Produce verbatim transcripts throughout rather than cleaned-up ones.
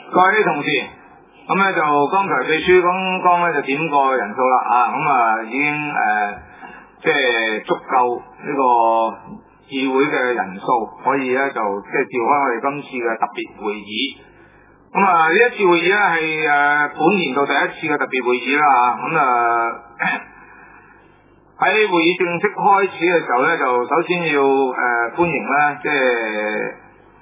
各位同事，咁咧就剛才秘書剛剛咧就點過人數啦啊，咁啊已經誒即係足夠呢個議會嘅人數，可以咧就即係召開我哋今次嘅特別會議。咁啊呢一次會議咧係誒本年度第一次嘅特別會議啦，咁啊喺會議正式開始嘅時候咧，就首先要誒、呃、歡迎咧即係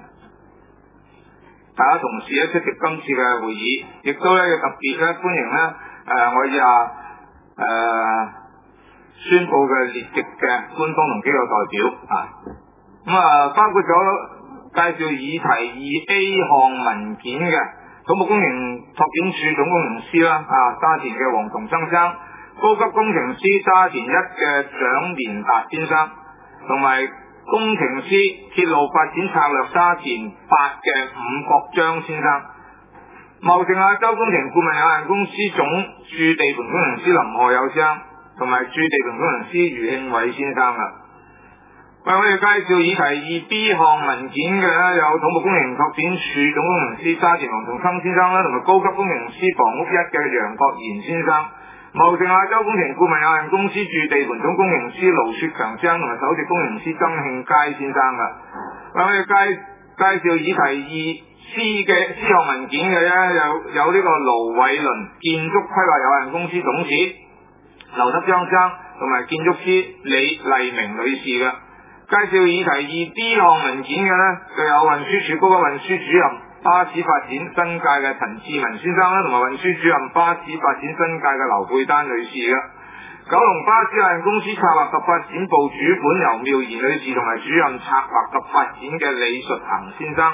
大家同事咧出席今次嘅會議，亦都咧要特別咧歡迎咧誒、呃、我以下誒宣布嘅列席嘅官方同機構代表啊，咁啊包括咗介紹議題二 A 項文件嘅土木工程拓展署總工程師啦，啊沙田嘅黃同生生，高級工程師沙田一嘅蔣連達先生，同埋工程師鐵路發展策略沙田八嘅伍國章先生，茂盛亞洲工程顧問有限公司總駐地盤工程師林賀友先生，同埋駐地盤工程師余慶偉先生啦。為我哋介紹議題二 B 項文件嘅咧，有土木工程拓展署總工程師沙田黃同生先生啦，同埋高級工程師房屋一嘅楊國賢先生，茂盛亞洲工程顧問有限公司駐地盤總工程師盧雪強先生，同埋首席工程師曾慶佳先生噶。為我哋介介紹議題二 C 嘅 C 項文件嘅咧，有有呢個盧偉倫建築規劃有限公司董事劉德章生，同埋建築師李麗明女士嘅。介紹議題二 D 項文件嘅呢，就有運輸署高級運輸主任巴士發展新界嘅陳志文先生啦，同埋運輸主任巴士發展新界嘅劉佩丹女士嘅。九龍巴士有限公司策劃及發展部主管尤妙儀女士，同埋主任策劃及發展嘅李述恒先生。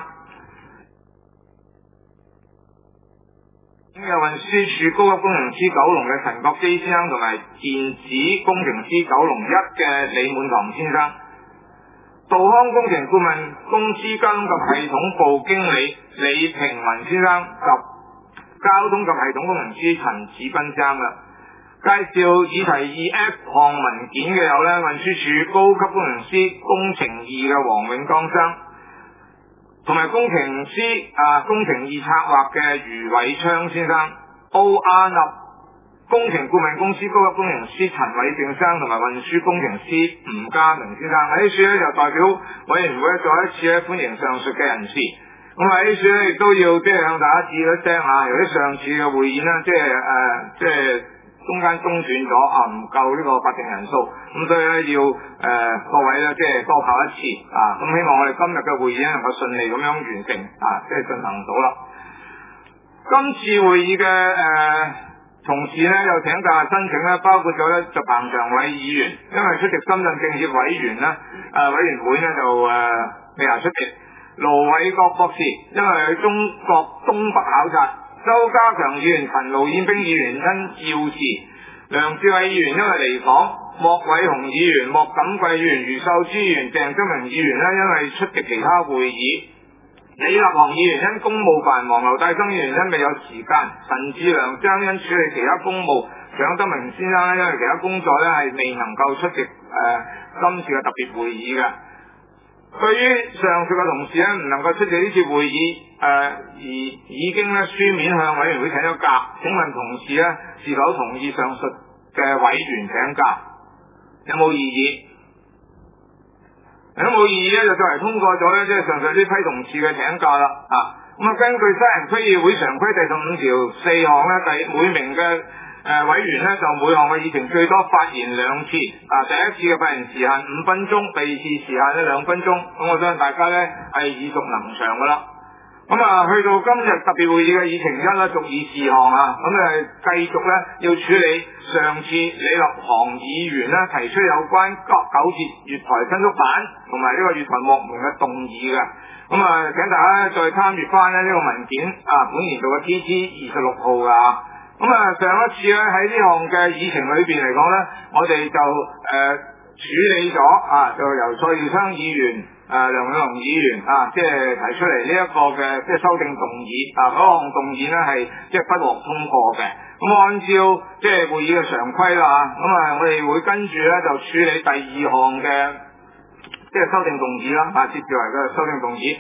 有運輸署高級工程師九龍嘅陳國基先生，同埋電子工程師九龍一嘅李滿堂先生。道康工程顧問公司交通及系統部經理李平文先生及交通及系統工程師陳子斌先生啦。介紹議題二 F 項文件嘅有咧，運輸署高級工程師工程二嘅黃永剛生，同埋工程師啊工程二策劃嘅余偉昌先生。奧亞納工程顧問公司高級工程師陳偉正生，同埋運輸工程師吳家明先生。喺呢處咧就代表委員會再一次咧歡迎上述嘅人士。咁喺呢處咧亦都要即係向大家指一聲吓，由於上次嘅會議咧即係誒即係中間中斷咗啊，唔夠呢個法定人數，咁所以咧要誒、呃、各位咧即係多跑一次啊。咁希望我哋今日嘅會議咧能夠順利咁樣完成啊，即係進行到啦。今次會議嘅誒。呃同時咧又請假申請咧，包括咗咧就彭長偉議員，因為出席深圳政協委員咧誒、呃、委員會咧就誒未能出席。盧偉國博士因為去中國東北考察，周家強議員、陳盧燕兵議員因要事，梁志偉議員因為離訪，莫偉雄議員、莫錦貴議員、余秀珠議員、鄭金明議員咧因為出席其他會議。李立行議員因公務繁忙，劉大生議員因未有時間，陳志良將因處理其他公務，蔣德明先生因為其他工作咧係未能夠出席誒、呃、今次嘅特別會議嘅。對於上述嘅同事咧唔能夠出席呢次會議誒、呃、而已經咧書面向委員會請咗假，請問同事咧是否同意上述嘅委員請假？有冇異議？如果冇異議咧，就作為通過咗咧，即係上述呢批同事嘅請假啦。啊，咁啊，根據西人區議會常規第十五條四項咧，第每名嘅誒、呃、委員咧，就每項嘅議程最多發言兩次。啊，第一次嘅發言時限五分鐘，第二次時限咧兩分鐘。咁我相信大家咧係耳熟能詳噶啦。咁啊，去到今日特別會議嘅議程一啦，逐議事項啊，咁誒繼續咧要處理上次李立行議員咧提出有關九鐵月台新築板同埋呢個月台幕門嘅動議嘅。咁啊，請大家再參閱翻咧呢個文件啊，本年度嘅 T T 二十六號噶。咁啊，上一次咧喺呢項嘅議程裏邊嚟講咧，我哋就誒、呃、處理咗啊，就由蔡耀昌議員。誒、呃，梁永龍議員啊，即係提出嚟呢一個嘅即係修訂動議啊，嗰項動議呢係即係不獲通過嘅。咁按照即係會議嘅常規啦，咁啊我哋會跟住咧就處理第二項嘅即係修訂動議啦，啊，接住嚟嘅修訂動議。呢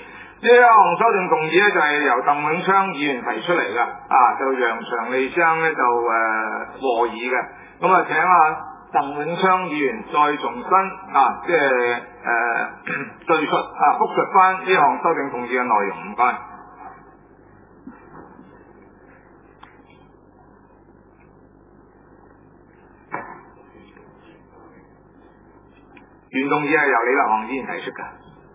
呢一項修訂動議咧就係由鄧永昌議員提出嚟嘅，啊就楊長利生咧就誒、呃、和議嘅，咁啊請啊鄧永昌議員再重新啊即係誒敘述啊複述翻呢項修訂動議嘅內容，唔該。原動議係由李立行議員提出嘅。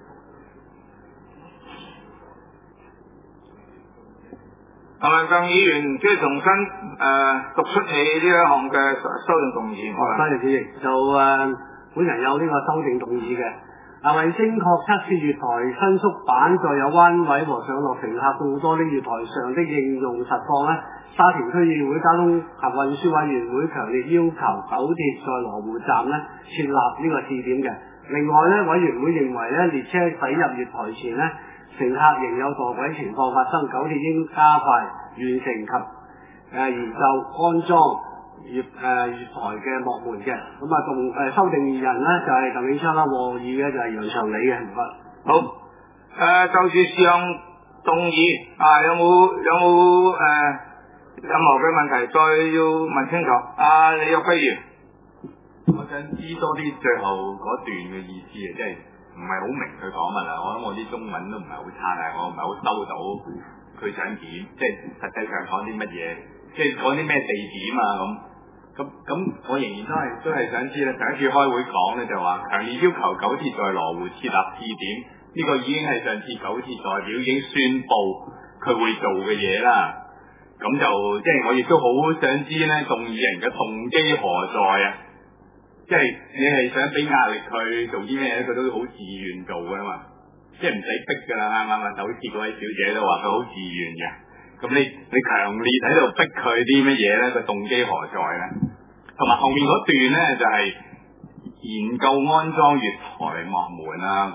鄧文強議員即係重新誒、呃、讀出你呢一項嘅修訂動議。 多謝主席。就誒、呃，本人有呢個修訂動議嘅。啊，為精確測試月台伸縮板載有彎位和上落乘客眾多的月台上的應用實況咧，沙田區議會交通及運輸委員會強烈要求九鐵在羅湖站咧設立呢個試點嘅。另外咧，委員會認為咧，列車駛入月台前咧，乘客仍有墮軌情況發生，九鐵應加快完成及誒、呃、研究安裝月誒、呃、月台嘅幕門嘅。咁啊，動誒修訂人咧就係鄧永昌啦，和議嘅就係楊長利嘅。唔該。 好，誒、呃、就住上項動議啊，有冇有冇誒、呃、任何嘅問題再要問清楚？啊，李躍輝議員， 我想知多啲最後嗰段嘅意思啊，即係。唔係好明佢講乜啦，我諗我啲中文都唔係好差，但係我唔係好收到佢想點，即係實際上講啲乜嘢，即係講啲咩地點啊咁，咁咁我仍然都係都係想知咧。上一次開會講咧就話強烈要求九鐵在羅湖設立試點，呢、這個已經係上次九鐵代表已經宣布佢會做嘅嘢啦。咁就即係我亦都好想知咧，動議人嘅動機何在啊？即係你係想俾壓力佢做啲咩咧？佢都好自願做㗎嘛，即係唔使逼㗎啦。啱啱啊，首次嗰位小姐都話佢好自願嘅。咁你你強烈喺度逼佢啲乜嘢咧？個動機何在咧？同埋後面嗰段咧就係、是、研究安裝月台幕門啊咁。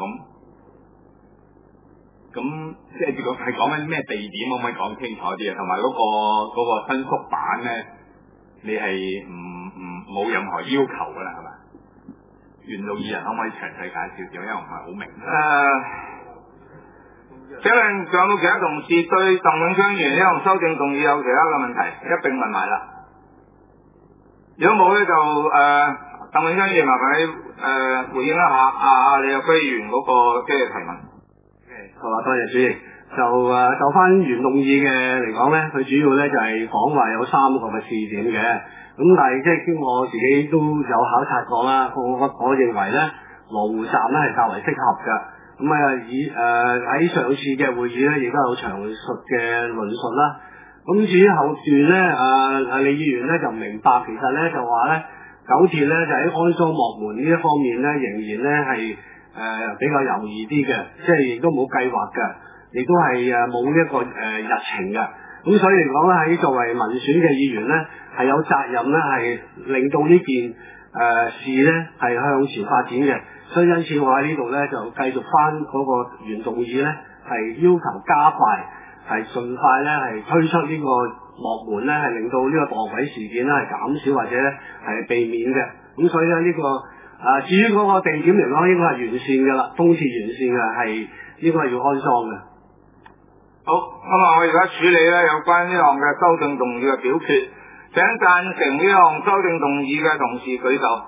咁即係講係講緊咩地點？可唔可以講清楚啲啊？同埋嗰個嗰、那個伸縮板咧，你係唔？唔冇任何要求噶啦，係嘛？原動議人可唔可以詳細介紹少？因為我唔係好明。誒、 呃，請問仲有冇其他同事對鄧永昌議員呢項修正動議有其他嘅問題？一並問埋啦。如果冇咧，就誒、呃、鄧永昌議員麻煩你誒、呃、回應一下阿李躍輝議員嗰個即係提問。 好啊，多謝主席。就誒、呃、就翻原動議嘅嚟講咧，佢主要咧就係講話有三個嘅試點嘅。咁但係即係經我自己都有考察過啦，我我我認為咧羅湖站咧係較為適合嘅。咁啊以誒喺上次嘅會議咧，亦都有詳述嘅論述啦。咁至於後段咧，啊啊李議員咧就唔明白，其實咧就話咧九鐵咧就喺安裝幕門呢一方面咧，仍然咧係誒比較猶豫啲嘅，即係亦都冇計劃嘅，亦都係誒冇一個誒、呃、日程嘅。咁所以嚟講咧，喺作為民選嘅議員咧，係有責任咧，係令到呢件誒、呃、事咧係向前發展嘅。所以因此我喺呢度咧就繼續翻嗰個原動議咧，係要求加快，係盡快咧係推出呢個幕門咧，係令到呢個墮軌事件咧係減少或者咧係避免嘅。咁所以咧、這、呢個啊、呃、至於嗰個地點嚟講，應該係完善嘅啦，東鐵完善嘅係應該係要安裝嘅。 好，咁啊，我而家處理咧有關呢項嘅修正動議嘅表決，請贊成呢項修正動議嘅同事舉手。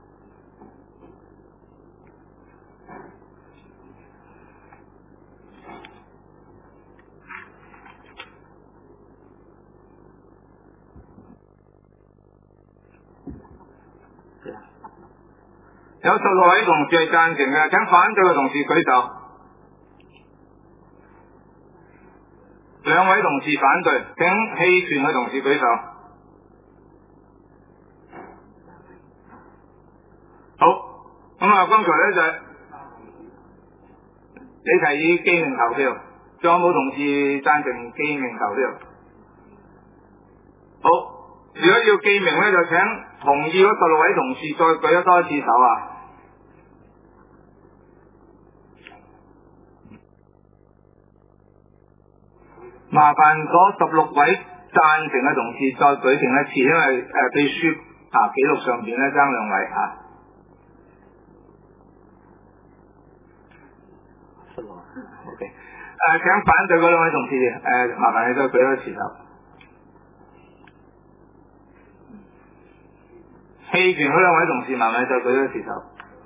有十六位同事係贊成嘅，請反對嘅同事舉手。兩位同事反對，請棄權嘅同事舉手。好，咁啊，剛才咧就係你提議記名投票，仲有冇同事贊成記名投票？好，如果要記名咧，就請同意嗰十六位同事再舉一多一次手啊！麻煩嗰十六位贊成嘅同事再舉定一次，因為誒、呃、秘書啊記錄上邊咧爭兩位啊。O K， 誒，請反對嗰兩位同事誒，麻煩你再舉多次手。棄權嗰兩位同事，麻煩你再舉多次手。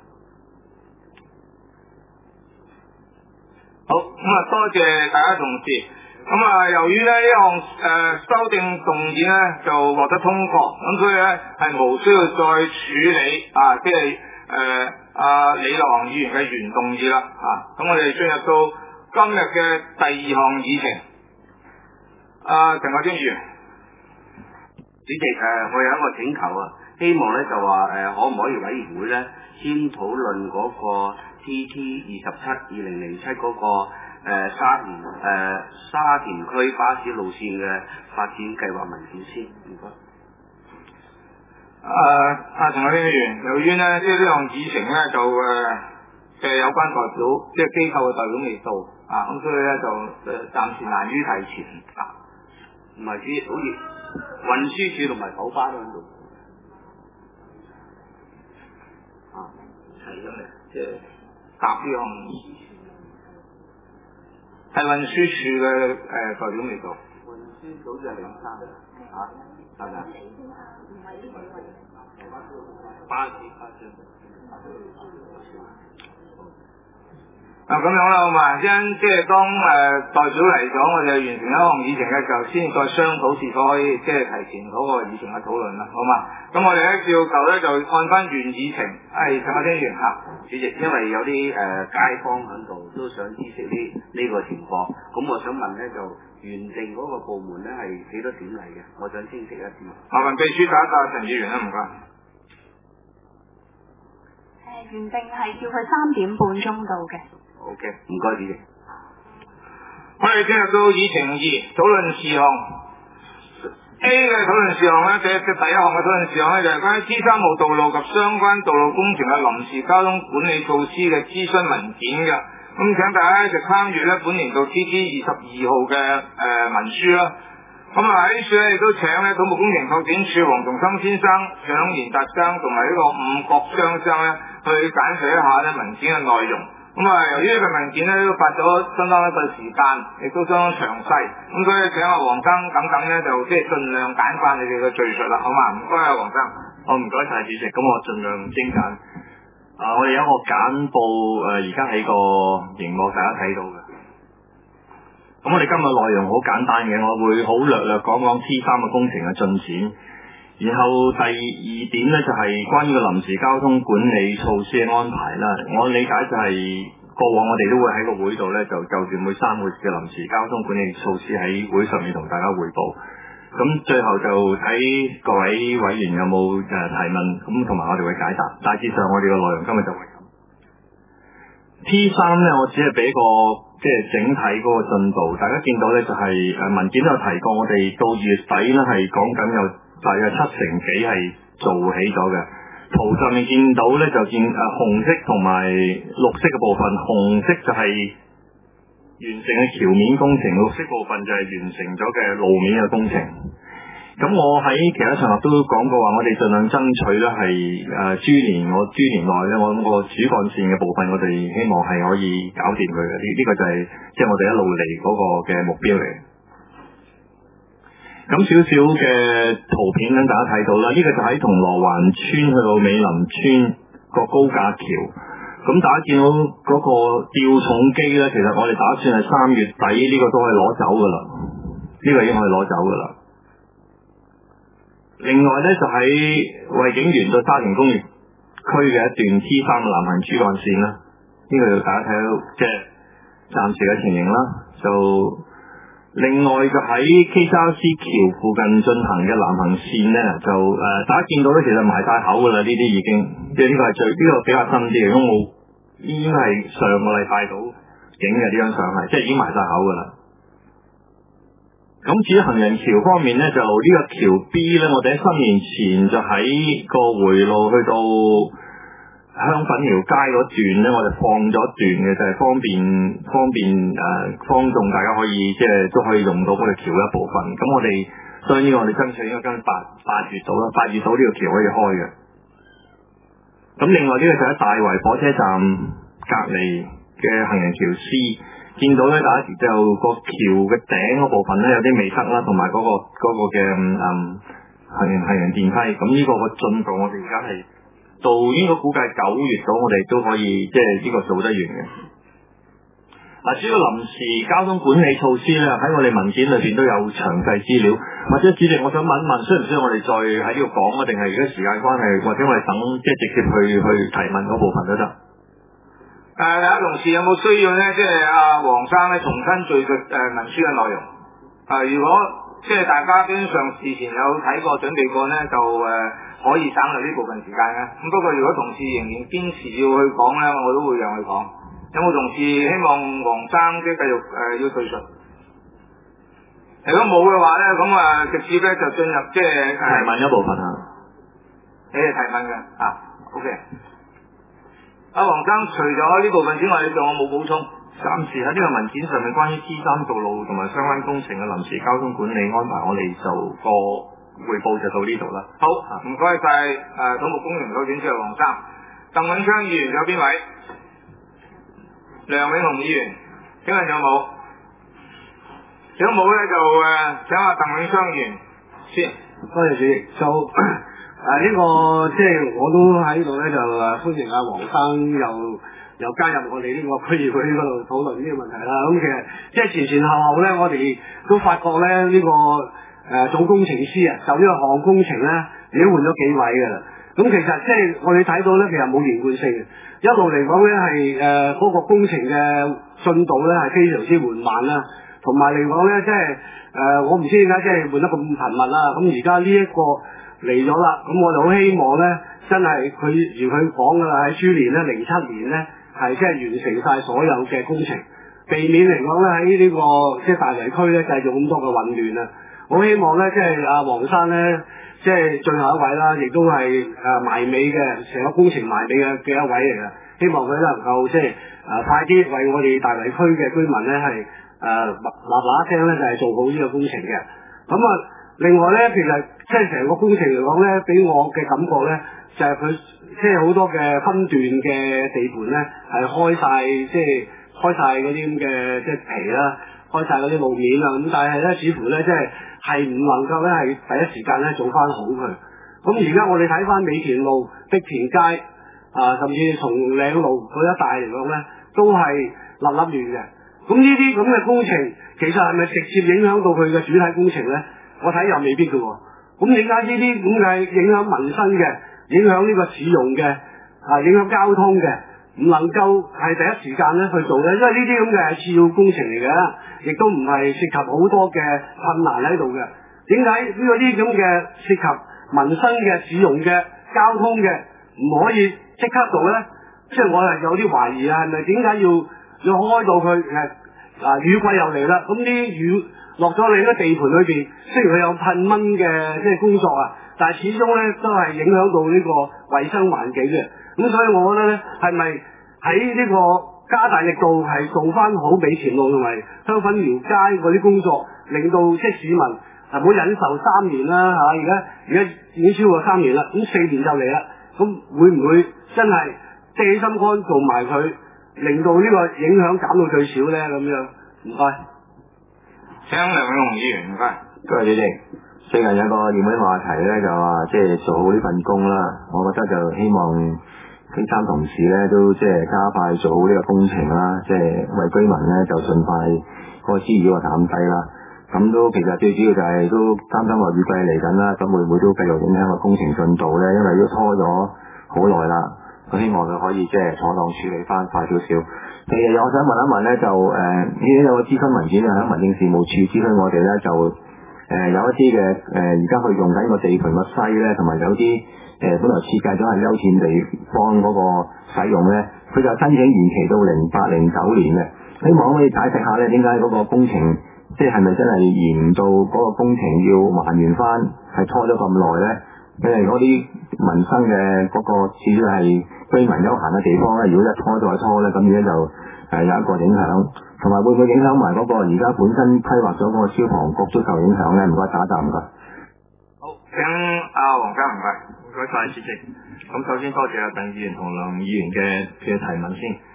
好，咁啊，多謝大家同事。咁啊，由於咧呢項誒、呃、修訂動議咧就獲得通過，咁所以咧係無需要再處理啊，即係誒阿李立宏議員嘅原動議啦。啊，咁我哋進入到今日嘅第二項議程。啊，陳國清議員， 主席誒、呃，我有一個請求啊，希望咧就話誒、呃，可唔可以委員會咧先討論嗰個 T T 二十七二零零七嗰個？誒、呃、沙田誒、呃、沙田區巴士路線嘅發展計劃文件先，唔該。 誒，阿陳國清議員，由於咧即係呢項議程咧就誒嘅有關代表，即係機構嘅代表未到啊，咁所以咧就誒暫時難於提前啊。 唔係啲好似運輸署同埋九巴都喺度。 啊，係咁嘅，即係答呢項。係運輸署嘅誒代表未到。 運輸組就係零三嚇，係咪啊？巴士巴士。 啊，咁樣啦，好嘛？因即係當誒、呃、代表嚟咗，我哋完成一項議程嘅時候，先再商討是否可以即係提前嗰個議程嘅討論啦，好嘛？咁我哋咧照舊咧就按翻原議程，係陳國清議員嚇。 主席，因為有啲誒、呃、街坊喺度都想知悉呢呢個情況，咁我想問咧就原定嗰個部門咧係幾多點嚟嘅？我想清晰一啲。 麻煩秘書打一打陳議員啦，唔該。 誒，原定係叫佢三點半鐘到嘅。 O K，唔該主席。 我哋進入到議程二討論事項 A 嘅討論事項咧，第一第一項嘅討論事項咧就係關於 T 三號道路及相關道路工程嘅臨時交通管理措施嘅諮詢文件嘅。咁請大家就參閱咧本年度 T T 二十二號嘅誒、呃、文書啦。咁啊喺處咧亦都請咧土木工程拓展署黃同森先生、蔣賢達生同埋呢個伍國章生咧去簡述一下咧文件嘅內容。咁啊，由於呢份文件咧都發咗相當一個時間，亦都相當詳細，咁所以請阿黃生等等咧就即係盡量簡化你哋嘅敘述啦，好嘛？唔該啊，黃生。 好，唔該晒主席，咁我盡量精簡。啊，我哋有一個簡報誒，而家喺個熒幕大家睇到嘅。咁我哋今日內容好簡單嘅，我會好略略講講 T 三嘅工程嘅進展。然後第二點咧就係關於個臨時交通管理措施嘅安排啦。我理解就係過往我哋都會喺個會度咧就就住每三個月嘅臨時交通管理措施喺會上面同大家匯報。咁最後就睇各位委員有冇誒提問，咁同埋我哋會解答。大致上我哋嘅內容今日就會咁。T 三咧我只係俾個即係整體嗰個進度，大家見到咧就係誒文件都有提過，我哋到二月底咧係講緊有大約七成幾係做起咗嘅。圖上面見到咧就見誒、呃、紅色同埋綠色嘅部分，紅色就係完成嘅橋面工程，綠色部分就係完成咗嘅路面嘅工程。咁我喺其他場合都講過話，我哋盡量爭取咧係誒豬年我豬年內咧，我諗個主幹線嘅部分，我哋希望係可以搞掂佢嘅。呢、這、呢個就係即係我哋一路嚟嗰個嘅目標嚟。咁少少嘅圖片咧，大家睇到啦，呢、這個就喺銅鑼灣村去到美林村個高架橋。咁大家見到嗰個吊重機咧，其實我哋打算係三月底呢、這個都可以攞走噶啦，呢、這個已經可以攞走噶啦。另外咧就喺惠景園到沙田工業區嘅一段 T 三嘅南行主幹線啦，呢、這個就大家睇到即係暫時嘅情形啦。就另外就喺 K 三 C 橋附近進行嘅南行線咧，就誒、呃、大家見到咧，其實埋晒口噶啦，呢啲已經即係呢個係最呢、這個比較新啲嘅，因為冇已經係上個禮拜到影嘅呢張相係，即係已經埋晒口噶啦。咁至於行人橋方面咧，就呢個橋 B 咧，我哋喺新年前就喺個回路去到香粉寮街嗰段咧，我哋放咗一段嘅，就係、是、方便方便誒、呃、方眾大家可以即係都可以用到嗰條橋一部分。咁我哋所以呢個我哋爭取應該跟八八月到啦，八月到呢個橋可以開嘅。咁另外呢個就喺大圍火車站隔離嘅行人橋 C。 見到咧，第一就個橋嘅頂嗰部分咧有啲未塞啦，同埋嗰個嗰、嗰個嘅嗯行人行人電梯。咁呢個個進度我哋而家係到應該估計九月到，我哋都可以即係呢個做得完嘅。嗱，主要臨時交通管理措施咧，喺我哋文件裏邊都有詳細資料。或者主席，我想問一問，需唔需要我哋再喺呢度講啊？定係而家時間關係，或者我哋等即係直接去去提問嗰部分都得。 誒，大家同事有冇需要咧？即係阿黃生咧重新敘述誒文書嘅內容。誒、呃，如果即係大家基本上事前有睇過、準備過咧，就誒、呃、可以省略呢部分時間嘅。咁不過如果同事仍然堅持要去講咧，我都會讓佢講。有冇同事希望黃生即係繼續誒、呃、要敘述？如果冇嘅話咧，咁啊直接咧就進入即係提問一部分啊。 你哋提問嘅啊 ，OK。阿黃生，除咗呢部分之外，你仲有冇補充？ 暫時喺呢個文件上面關於 T 三道路同埋相關工程嘅臨時交通管理安排，我哋就個彙報就到呢度啦。 好，唔該晒誒土木工程組主任黃生。鄧永昌議員仲有邊位？梁永雄議員，請問有冇？如果冇咧，就誒、呃、請阿鄧永昌議員先。 多謝主席。就誒呢、這個即係我都喺度咧，就誒歡迎阿黃生又又加入我哋呢個區議會嗰度討論呢個問題啦。咁其實即係前前後後咧，我哋都發覺咧呢、這個誒、呃、總工程師啊，就呢個項工程咧已經換咗幾位㗎啦。咁其實即係我哋睇到咧，其實冇連貫性嘅，一路嚟講咧係誒嗰個工程嘅進度咧係非常之緩慢啦，同埋嚟講咧即係誒、呃、我唔知點解即係換得咁頻密啦。咁而家呢一個嚟咗啦，咁我哋好希望咧真係佢如佢講㗎啦，喺豬年咧零七年咧係即係完成晒所有嘅工程，避免嚟講咧喺呢個即係大圍區咧繼續咁多嘅混亂啊！我希望咧即係阿黃生咧。即係最後一位啦，亦都係誒埋尾嘅，成個工程埋尾嘅嘅一位嚟嘅。希望佢能夠即係誒、呃、快啲為我哋大圍區嘅居民咧係誒嗱嗱聲咧就係、是、做好呢個工程嘅。咁、嗯、啊，另外咧，其實即係成個工程嚟講咧，俾我嘅感覺咧，就係、是、佢即係好多嘅分段嘅地盤咧係開晒，即係開晒嗰啲咁嘅即係皮啦，開晒嗰啲路面啊。咁但係咧，似乎咧即係。係唔能夠咧係第一時間咧做翻好佢。咁而家我哋睇翻美田路、碧田街啊，甚至松嶺路嗰一帶嚟講咧，都係立立亂嘅。咁呢啲咁嘅工程，其實係咪直接影響到佢嘅主體工程咧？我睇又未必嘅喎。咁點解呢啲咁嘅影響民生嘅、影響呢個市容嘅、啊影響交通嘅，唔能夠係第一時間咧去做咧？因為呢啲咁嘅係次要工程嚟嘅。亦都唔係涉及好多嘅困難喺度嘅。點解呢個啲咁嘅涉及民生嘅、市容嘅、交通嘅唔可以即刻做咧？即係我係有啲懷疑啊，係咪點解要要開到佢誒啊雨季又嚟啦？咁啲雨落咗你啲地盤裏邊，雖然佢有噴蚊嘅即係工作啊，但係始終咧都係影響到呢個衞生環境嘅。咁所以我覺得咧，係咪喺呢個加大力度係做翻好美田路同埋香粉寮街嗰啲工作，令到即係市民係唔好忍受三年啦嚇，而家而家已經超過三年啦，咁四年就嚟啦，咁會唔會真係即係起心肝做埋佢，令到呢個影響減到最少咧？咁樣唔該。 請梁永雄議員唔該。 多謝主席。最近有個熱門話題咧，就話即係做好呢份工啦，我覺得就希望。啲三同事咧都即係加快做好呢個工程啦，即係為居民咧就盡快個滋擾啊減低啦。咁都其實最主要就係都擔心話雨季嚟緊啦，咁會唔會都繼續影響個工程進度咧？因為都拖咗好耐啦，咁希望佢可以即係妥當處理翻快少少。其實我想問一問咧，就誒呢啲有個諮詢文件喺民政事務處諮詢我哋咧，就誒、呃、有一啲嘅誒而家佢用緊個地盤個西咧，同埋有啲。誒、呃、本來設計咗係優先地方嗰個使用咧，佢就申請延期到零八零九年嘅。希望可以解釋下咧，點解嗰個工程即係係咪真係延到嗰個工程要還原翻，係拖咗咁耐咧？因為嗰啲民生嘅嗰個至少係居民休閒嘅地方咧，如果一拖再拖咧，咁而家就誒有一個影響，同埋會唔會影響埋嗰個而家本身規劃咗嗰個消防局都受影響咧？唔該，打一答唔該。 好，請阿黃生唔該。 唔該晒主席，咁首先多謝阿鄧議員同梁議員嘅嘅提問先。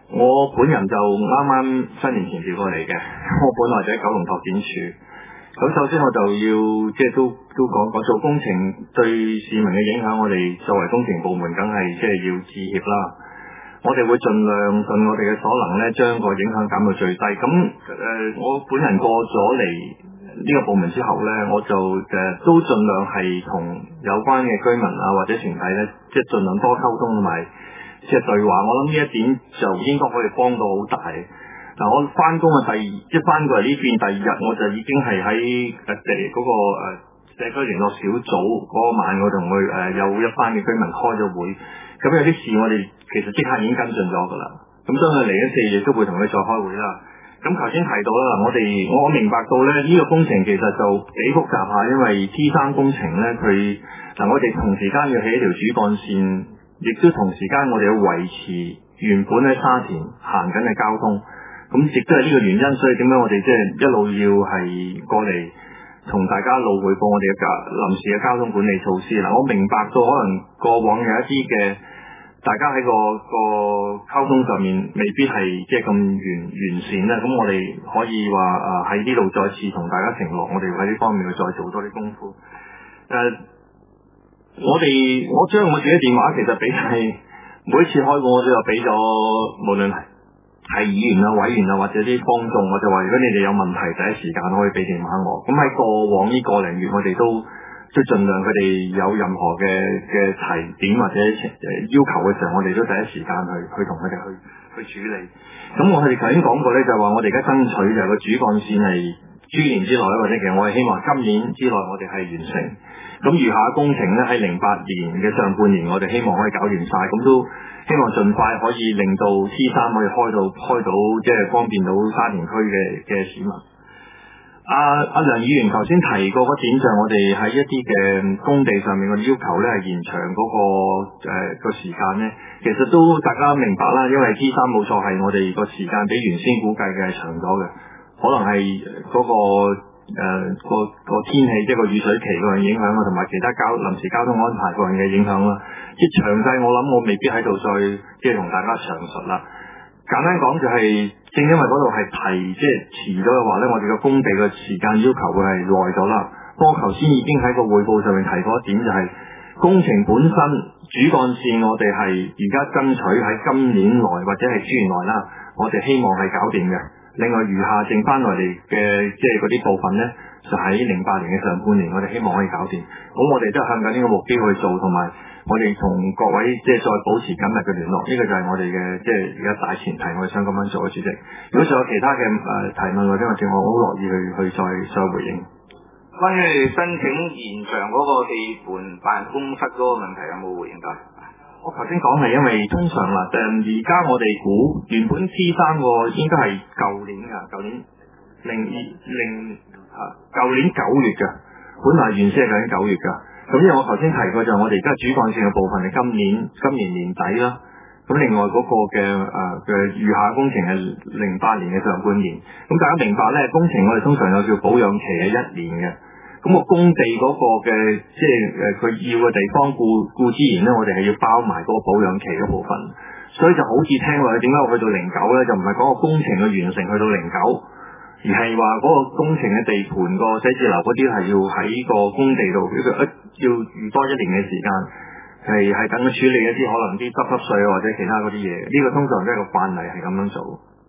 我本人就啱啱新年前調過嚟嘅，我本來就喺九龍拓展處。咁首先我就要即係都都講講做工程對市民嘅影響，我哋作為工程部門梗係即係要致歉啦。我哋會盡量盡我哋嘅所能咧，將個影響減到最低。咁誒、呃，我本人過咗嚟呢個部門之後咧，我就誒、呃、都盡量係同有關嘅居民啊或者團體咧，即係盡量多溝通同埋即係對話。我諗呢一點就應該可以幫到好大。嗱，我翻工嘅第二即係翻過嚟呢邊第二日，我就已經係喺誒地嗰個誒社區聯絡小組嗰個晚，我同佢誒有一班嘅居民開咗會。咁有啲事我哋其實即刻已經跟進咗㗎啦。咁當佢嚟緊四月都會同佢再開會啦。咁頭先提到啦，我哋我明白到咧呢個工程其實就幾複雜下，因為 T 三工程咧佢嗱我哋同時間要起一條主幹線，亦都同時間我哋要維持原本喺沙田行緊嘅交通。咁亦都係呢個原因，所以點解我哋即係一路要係過嚟同大家一路匯報我哋嘅臨時嘅交通管理措施啦。我明白到可能過往有一啲嘅大家喺個個溝通上面未必係即係咁完完善啦。咁我哋可以話誒喺呢度再次同大家承諾，我哋喺呢方面會再做多啲功夫。誒、呃，我哋我將我自己電話其實俾晒每一次開會我都有俾咗，無論係係議員啊、委員啊，或者啲公眾，我就話如果你哋有問題，第一時間可以俾電話我。咁喺過往呢個零月，我哋都即係盡量佢哋有任何嘅嘅提點或者要求嘅時候，我哋都第一時間去去同佢哋去去處理。咁我哋頭先講過咧，就係話我哋而家爭取就係個主幹線係豬年之內，或者其實我哋希望今年之內我哋係完成。咁餘下工程咧喺零八年嘅上半年，我哋希望可以搞完晒。咁都希望盡快可以令到 T 三可以開到開到，即係方便到沙田區嘅嘅市民。阿、啊、阿梁議員頭先提過嗰點就係我哋喺一啲嘅工地上面嘅要求咧係延長嗰、那個誒個、呃、時間咧，其實都大家明白啦，因為 T 三冇錯係我哋個時間比原先估計嘅係長咗嘅，可能係嗰、那個。誒、呃，個個天氣即係個雨水期嗰樣影響啊，同埋其他交臨時交通安排嗰樣嘅影響啦。即係詳細，我諗我未必喺度再即係同大家詳述啦。簡單講就係、是，正因為嗰度係提即係遲咗嘅話咧，我哋個工地嘅時間要求會係耐咗啦。不過頭先已經喺個匯報上面提過一點、就是，就係工程本身主幹線，我哋係而家爭取喺今年內或者係豬年內啦，我哋希望係搞掂嘅。另外餘下剩翻落嚟嘅即係嗰啲部分咧，就喺零八年嘅上半年，我哋希望可以搞掂。咁我哋都係向緊呢個目標去做，同埋我哋同各位即係再保持緊密嘅聯絡。呢、這個就係我哋嘅即係而家大前提，我哋想咁樣做嘅主席。如果仲有其他嘅誒、呃、提問或者我哋，我好樂意去去再再回應。 關於申請延長嗰個地盤辦公室嗰個問題，有冇回應到？ 我頭先講係因為通常啦，誒而家我哋估原本 T 三個應該係舊年㗎，舊年零二零啊，舊年九月㗎，本來原先係舊年九月㗎。咁因為我頭先提過就係我哋而家主幹線嘅部分係今年今年年底啦。咁另外嗰個嘅誒嘅餘下工程係零八年嘅上半年。咁大家明白咧，工程我哋通常有叫保養期係一年嘅。咁個工地嗰個嘅即係誒佢要嘅地方固固之然咧，我哋係要包埋嗰個保養期嗰部分，所以就好似聽落去點解我去到零九咧，就唔係講個工程嘅完成去到零九，而係話嗰個工程嘅地盤個寫字樓嗰啲係要喺個工地度一要預多一年嘅時間，係係等佢處理一啲可能啲濕濕碎或者其他嗰啲嘢，呢、這個通常都係個慣例係咁樣做。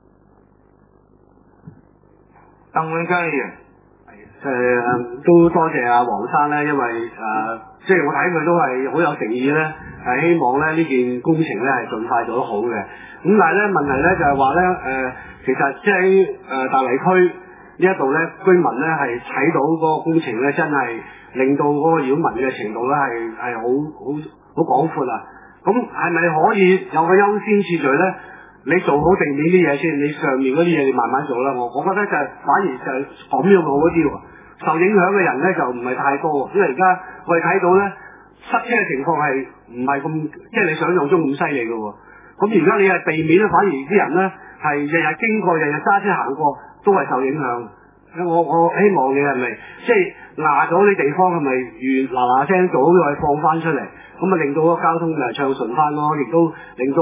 鄧永昌議員。 誒、呃、都多謝阿黃生咧，因為誒、呃、即係我睇佢都係好有誠意咧，係希望咧呢件工程咧係盡快做得好嘅。咁但係咧問題咧就係話咧誒，其實即係誒大圍區呢一度咧居民咧係睇到嗰個工程咧真係令到嗰個擾民嘅程度咧係係好好好廣闊啊！咁係咪可以有個優先次序咧？你做好地面啲嘢先，你上面嗰啲嘢你慢慢做啦。我我覺得就係、反而就係咁樣好一啲喎。受影響嘅人咧就唔係太多，因為而家我哋睇到咧塞車嘅情況係唔係咁即係你想象中咁犀利嘅喎。咁而家你係地面咧，反而啲人咧係日日經過，日日揸車行過都係受影響。我我希望你係咪即係拿咗啲地方係咪如嗱嗱聲做好咗放翻出嚟，咁啊令到個交通就係暢順翻咯，亦都令到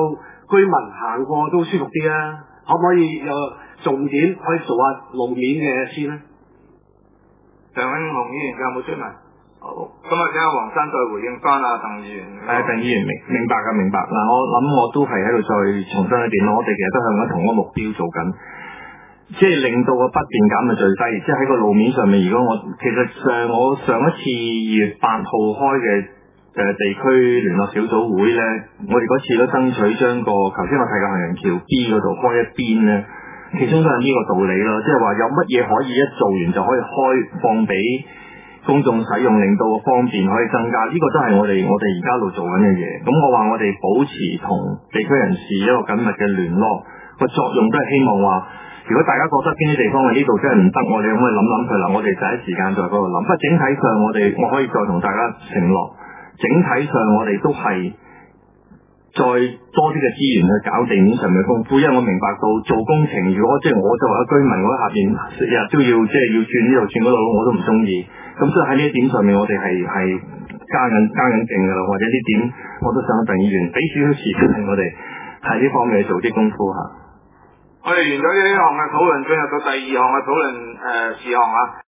居民行過都舒服啲啊？可唔可以有重點可以做下路面嘅先咧？ 鄭永雄議員有冇追問？好，咁啊，請阿黃生再回應翻啊，鄧議員。 係鄧議員明明白噶，明白。嗱，我諗我都係喺度再重申一點咯。我哋其實都向緊同一個目標做緊，即係令到個不便減到最低。即係喺個路面上面，如果我其實上我上一次二月八號開嘅誒地區聯絡小組會咧，我哋嗰次都爭取將個頭先我提嘅行人橋 B 嗰度開一邊咧，其中都係呢個道理咯。即係話有乜嘢可以一做完就可以開放俾公眾使用，令到個方便可以增加，呢、這個都係我哋我哋而家度做緊嘅嘢。咁我話我哋保持同地區人士一個緊密嘅聯絡，個作用都係希望話，如果大家覺得邊啲地方喺呢度真係唔得，我哋可唔可以諗諗佢啦？我哋第一時間在嗰度諗。不過整體上我哋我可以再同大家承諾，整體上我哋都係再多啲嘅資源去搞地面上嘅功夫，因為我明白到做工程，如果即係我作為一個居民，我喺下邊日日都要即係要轉呢度轉嗰度，我都唔中意。咁所以喺呢一點上面，我哋係係加緊加緊勁噶啦，或者呢點我都想鄧議員俾少少時間我哋喺呢方面去做啲功夫吓。 我哋完咗呢項嘅討論，進入到第二項嘅討論誒事項啊。